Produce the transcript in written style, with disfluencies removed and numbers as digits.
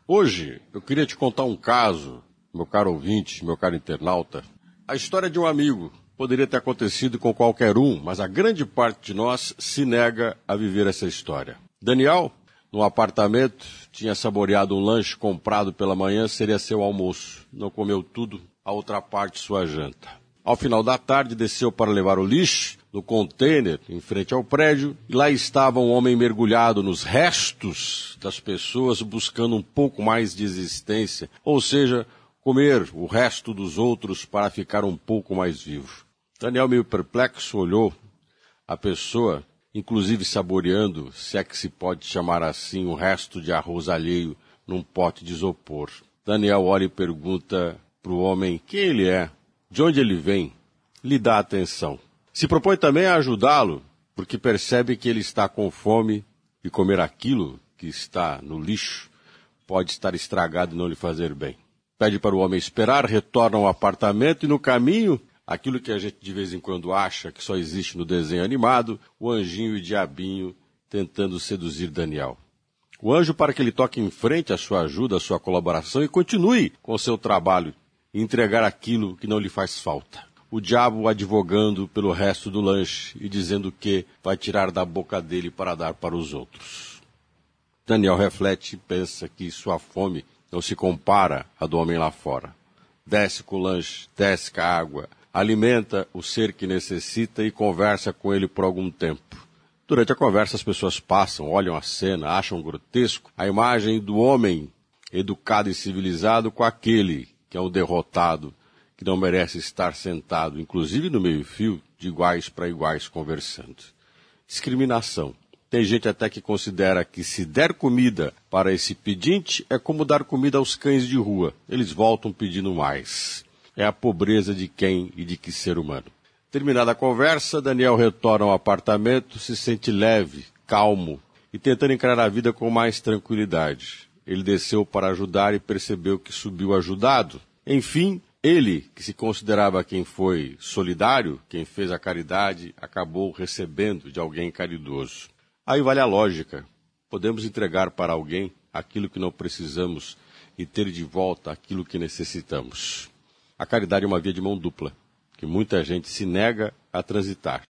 Hoje, eu queria te contar um caso, meu caro ouvinte, meu caro internauta. A história de um amigo poderia ter acontecido com qualquer um, mas a grande parte de nós se nega a viver essa história. Daniel, num apartamento, tinha saboreado um lanche comprado pela manhã, seria seu almoço. Não comeu tudo, a outra parte sua janta. Ao final da tarde, desceu para levar o lixo no container em frente ao prédio, e lá estava um homem mergulhado nos restos das pessoas, buscando um pouco mais de existência, ou seja, comer o resto dos outros para ficar um pouco mais vivo. Daniel, meio perplexo, olhou a pessoa, inclusive saboreando, se é que se pode chamar assim, o resto de arroz alheio num pote de isopor. Daniel olha e pergunta para o homem quem ele é, de onde ele vem, lhe dá atenção. Se propõe também a ajudá-lo, porque percebe que ele está com fome e comer aquilo que está no lixo pode estar estragado e não lhe fazer bem. Pede para o homem esperar, retorna ao apartamento e no caminho, aquilo que a gente de vez em quando acha que só existe no desenho animado, o anjinho e o diabinho tentando seduzir Daniel. O anjo para que ele toque em frente a sua ajuda, a sua colaboração e continue com o seu trabalho e entregar aquilo que não lhe faz falta. O diabo advogando pelo resto do lanche e dizendo que vai tirar da boca dele para dar para os outros. Daniel reflete e pensa que sua fome não se compara à do homem lá fora. Desce com o lanche, desce com a água, alimenta o ser que necessita e conversa com ele por algum tempo. Durante a conversa as pessoas passam, olham a cena, acham grotesco a imagem do homem educado e civilizado com aquele que é um derrotado, que não merece estar sentado, inclusive no meio-fio, de iguais para iguais conversando. Discriminação. Tem gente até que considera que se der comida para esse pedinte, é como dar comida aos cães de rua. Eles voltam pedindo mais. É a pobreza de quem e de que ser humano. Terminada a conversa, Daniel retorna ao apartamento, se sente leve, calmo e tentando encarar a vida com mais tranquilidade. Ele desceu para ajudar e percebeu que subiu ajudado. Enfim, ele, que se considerava quem foi solidário, quem fez a caridade, acabou recebendo de alguém caridoso. Aí vale a lógica. Podemos entregar para alguém aquilo que não precisamos e ter de volta aquilo que necessitamos. A caridade é uma via de mão dupla, que muita gente se nega a transitar.